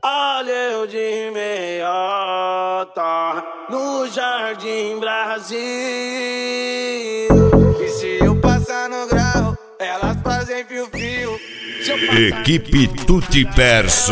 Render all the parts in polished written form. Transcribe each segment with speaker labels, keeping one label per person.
Speaker 1: Olha eu de meiota no Jardim Brasil. E se eu passar no grau, elas fazem fio-fio.
Speaker 2: Equipe Tutti Perso.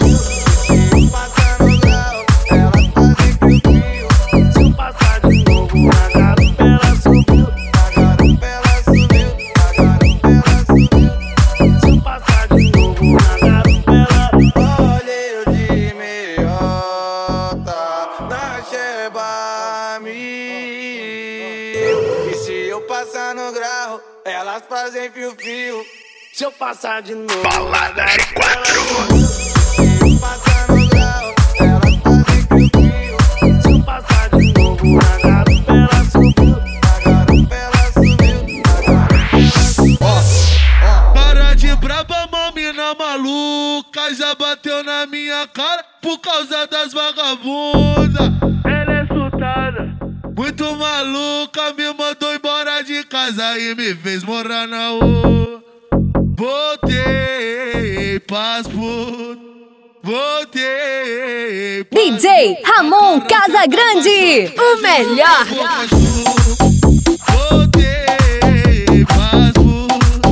Speaker 1: Passar no grau, elas fazem fio-fio. Se eu passar de novo,
Speaker 2: Balada G4.
Speaker 1: Se eu passar no grau, elas fazem fio-fio. Se eu passar de novo, a garupa ela subiu. A garupa ela subiu.
Speaker 3: Para de braba, mamina maluca. Já bateu na minha cara por causa das vagabundas. Ela é surtada, muito maluca, me mandou embora de casa e me fez morar na rua. Voltei pras putas, voltei pras
Speaker 4: DJ Ramon Casagrande, o melhor.
Speaker 3: Voltei pras putas,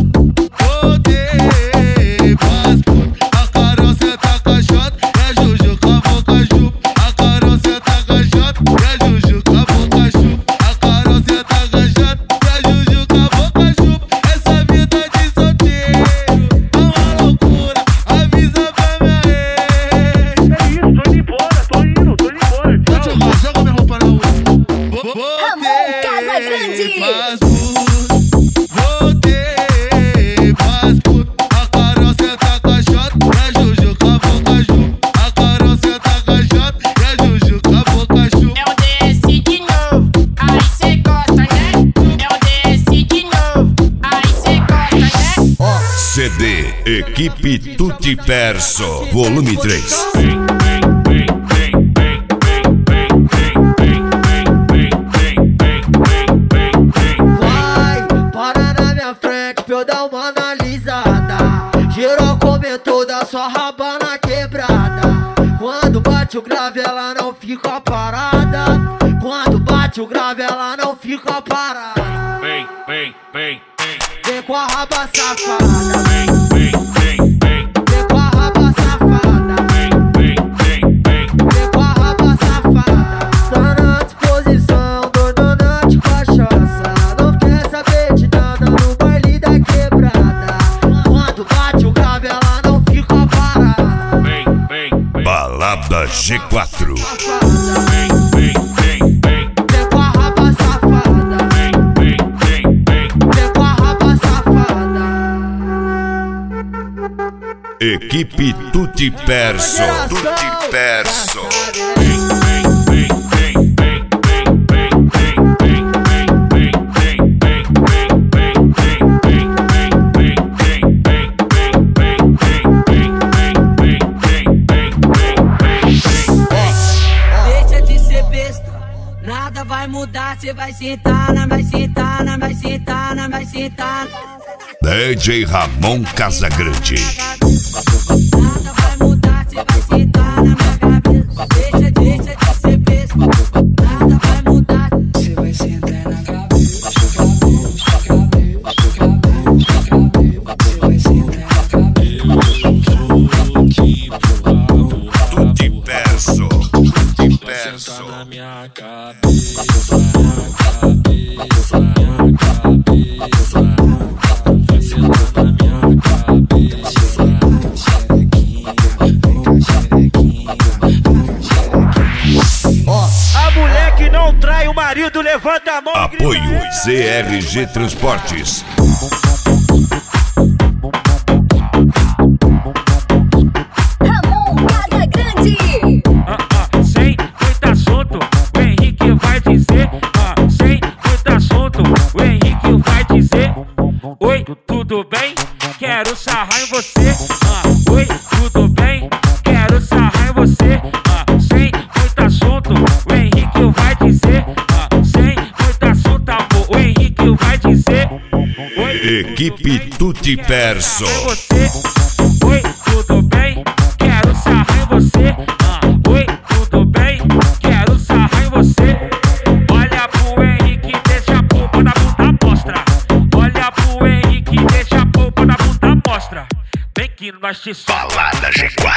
Speaker 3: voltei pras putas. A Carol senta com a Jota e a Juju com a boca chupa. A Carol senta com a Jota e a Juju com a boca chupa. A Carol senta com a Jota e a Juju com a boca chupa. Essa vida de solteiro é uma loucura, avisa pra minha ex.
Speaker 5: É isso, tô indo embora, tô indo embora.
Speaker 3: Joga minha roupa na rua.
Speaker 4: Ramon Casagrande.
Speaker 3: Voltei pras putas. A Carol senta com a Jota e a Juju com a boca chupa. A Carol senta com a Jota e a Juju com a boca chupa.
Speaker 6: É o DS de novo, aí cê gosta, né? É o DS de novo, aí cê gosta, né?
Speaker 2: CD Equipe Tutti Perso, volume 3.
Speaker 7: Vai, para na minha frente pra eu dar uma analisada. Geral comentou da sua rabana quebrada. Quando bate o grave ela não fica parada. Quando bate o grave ela não fica parada. Vem com a raba safada. Vem com a raba safada. Vem com a raba safada. Tá na disposição, doidona de cachaça. Não quer saber de nada no baile da quebrada. Quando bate o grave ela não fica parada.
Speaker 2: Balada G4.
Speaker 7: Vem com a raba safada. Vem com a raba safada.
Speaker 2: Equipe Tutti Perso. Tutti Perso.
Speaker 6: Deixa de ser besta, nada vai mudar. Cê vai sentar, vai sentar, vai sentar, vai sentar.
Speaker 2: DJ Ramon Casagrande.
Speaker 6: Nada vai mudar, cê vai sentar na minha cabeça. Deixa de ser besta, nada vai mudar. Cê vai sentar na cabeça, cê vai sentar na cabeça.
Speaker 2: Tutti Perso. Tutti Perso.
Speaker 5: Na minha cabeça, minha cabeça, minha cabeça. Vai sentar na minha cabeça.
Speaker 8: A mulher que não trai o marido, levanta a mão.
Speaker 2: Apoio CRG Transportes.
Speaker 4: Ramon Casagrande.
Speaker 5: Sem muito assunto, o Henrique vai dizer. Sem muito assunto, o Henrique vai dizer. Oi, tudo bem? Quero sarrar em você. Oi, tudo bem? Quero sarrar em você. Sem muito assunto, o Henrique vai dizer. Sem muito assunto, amor, o Henrique vai dizer. Oi,
Speaker 2: Equipe Tutti Perso.
Speaker 5: você. Oi, tudo bem? Quero sarrar em você. nós te solta.
Speaker 2: Balada G4.